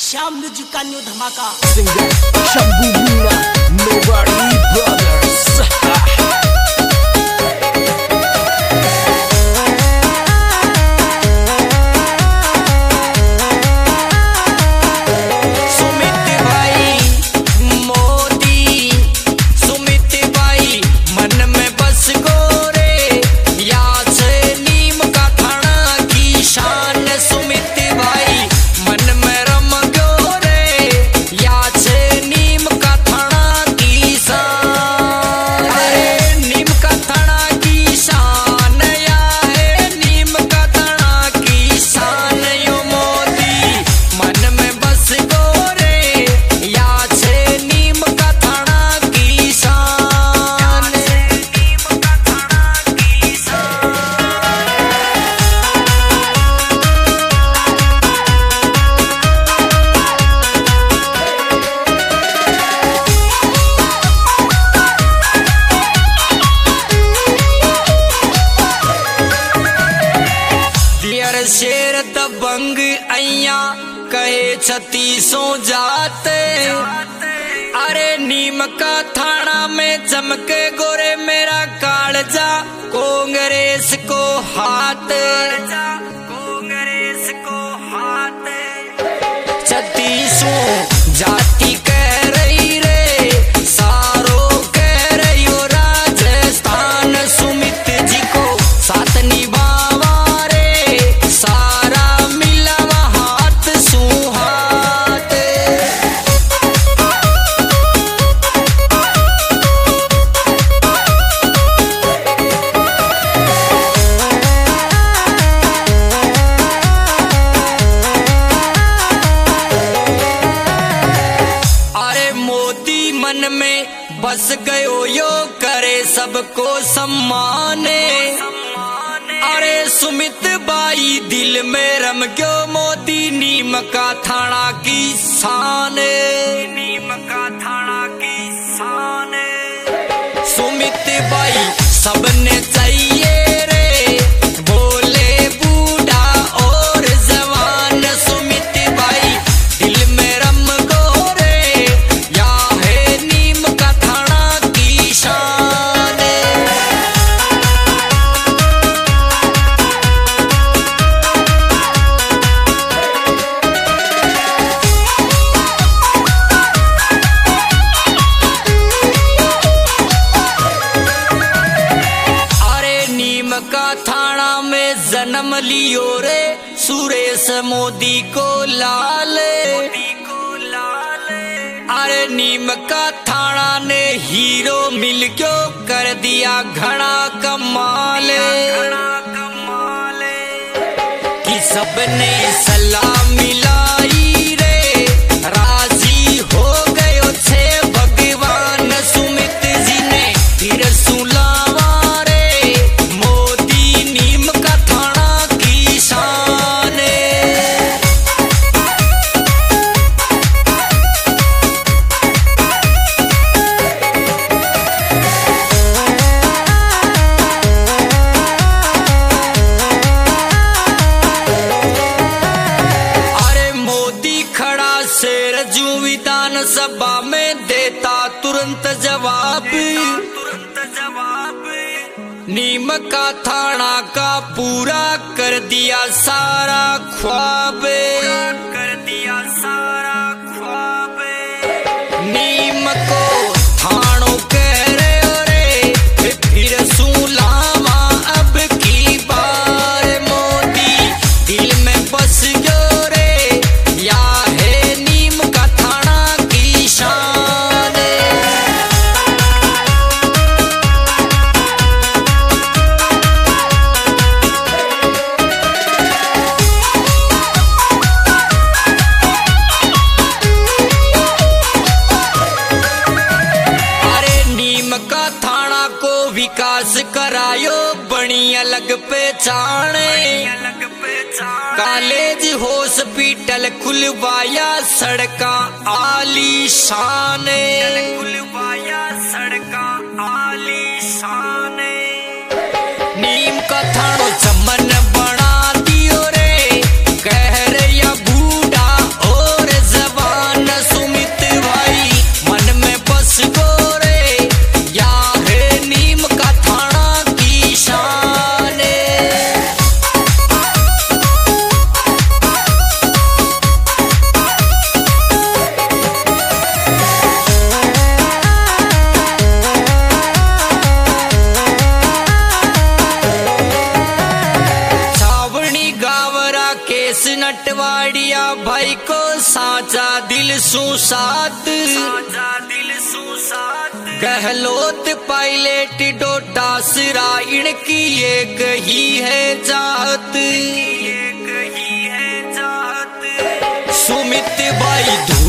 Shyam music का new धमाका। Singer Shambhu Meena Mewari brothers. शेर दबंग अइया कहे छत्तीसों जाते। अरे नीम का थाना में चमके गोरे मेरा कालजा कांग्रेस को हाथ। छत्तीसों जाति कह रही रे सारो कह रही हो राजस्थान सुमित जी को साथ निभावा सारा मिलावा हाथ सुहात। अरे मोदी मन में बस गयो यो करे सबको सम्माने। अरे सुमित बाई दिल में रम क्यों मोदी नीम का थाना की शान। सुमित बाई सबने चाहिए रे बोले बूढ़ा और जवान। सुमित बाई दिल में रम गोरे या है नीम का थाना की शान। का थाना में जन्म लियो रे सुरेश मोदी को लाल। अरे नीम का थाना ने हीरो मिल क्यों कर दिया घना कमाल। कि सबने सलाह मिलाई रे राजी हो गयो छे भगवान। सुमित जी ने फिर सुलावा सभा में देता तुरंत जवाब। नीम का थाना का पूरा कर दिया सारा ख्वाब। नीम को थानों कह रहे हो रे फिर सुलावा अब की बार। मोदी दिल में बस गयो रे या है नीम का थाना की शान। विकास करायो बनी अलग पहचान। कॉलेज हॉस्पिटल खुलवाया सड़का आलीशान। नीम का थानो चमन बना दियो रे कह रहे या बूढ़ा और को साचा दिल सुसात गहलोत पायलट डोडा सिरा इनकी एक ही है जात सुमित भाई